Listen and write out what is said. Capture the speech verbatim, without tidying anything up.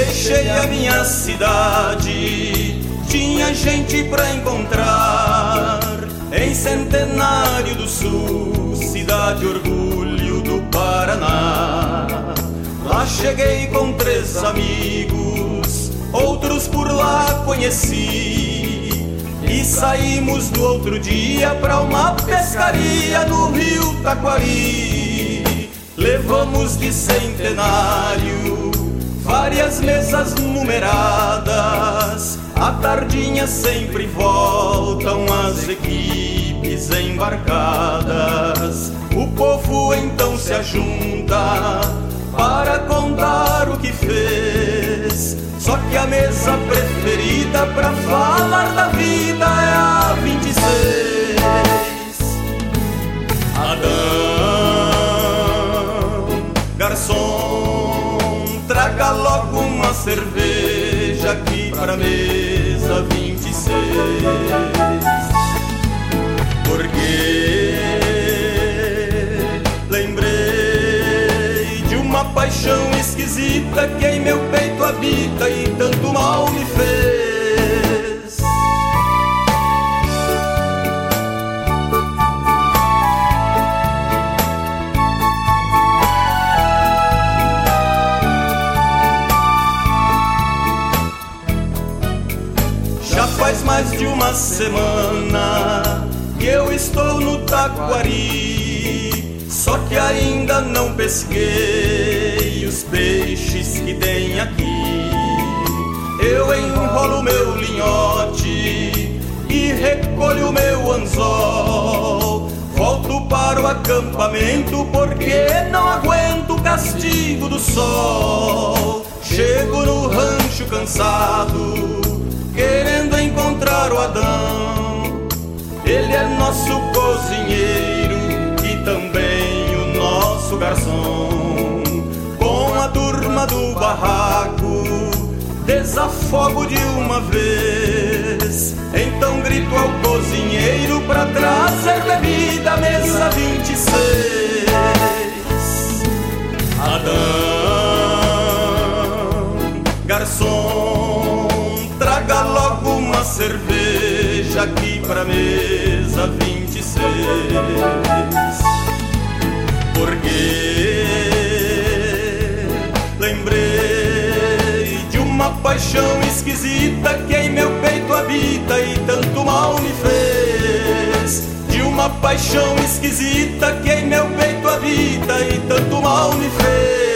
Deixei a minha cidade, tinha gente pra encontrar em Centenário do Sul, cidade orgulho do Paraná. Lá cheguei com três amigos, outros por lá conheci, e saímos no outro dia pra uma pescaria no rio Taquari. Levamos de Centenário várias mesas numeradas, à tardinha sempre voltam as equipes embarcadas. O povo então se ajunta para contar o que fez, só que a mesa preferida pra falar da vida é a vinte e seis. Adão, garçom, traga logo uma cerveja aqui pra mesa vinte e seis. Porque lembrei de uma paixão esquisita que em meu peito habita e tanto mal me fez. Já faz mais de uma semana que eu estou no Taquari, só que ainda não pesquei os peixes que tem aqui. Eu enrolo meu linhote e recolho meu anzol, volto para o acampamento porque não aguento o castigo do sol. Chego no rancho cansado, querendo encontrar o Adão. Ele é nosso cozinheiro e também o nosso garçom. Com a turma do barraco desafogo de uma vez, então grito ao cozinheiro pra trazer bebida, mesa vinte e seis. Adão, garçom, traga logo uma cerveja aqui pra mesa vinte e seis. Porque lembrei de uma paixão esquisita que em meu peito habita e tanto mal me fez. De uma paixão esquisita que em meu peito habita e tanto mal me fez.